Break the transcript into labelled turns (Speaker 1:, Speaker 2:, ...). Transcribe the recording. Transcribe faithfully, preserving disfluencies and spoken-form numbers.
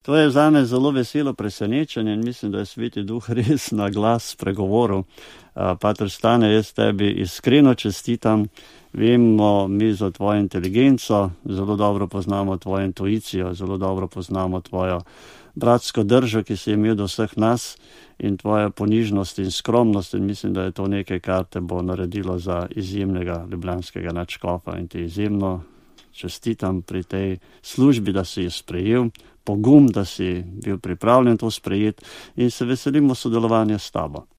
Speaker 1: To je zame zelo veselo presenečenje in mislim, da je Sveti Duh res na glas spregovoril. Pater Stane, jaz tebi iskreno čestitam, vemo mi za tvojo inteligenco, zelo dobro poznamo tvojo intuicijo, zelo dobro poznamo tvojo bratsko držo, ki si imel do vseh nas in tvoja ponižnost in skromnost in mislim, da je to nekaj, kar te bo naredilo za izjemnega ljubljanskega nadškofa in ti izjemno čestitam pri tej službi, da si jo sprejel, pogum, da si bil pripravljen to sprejeti in se veselimo sodelovanja s tabo.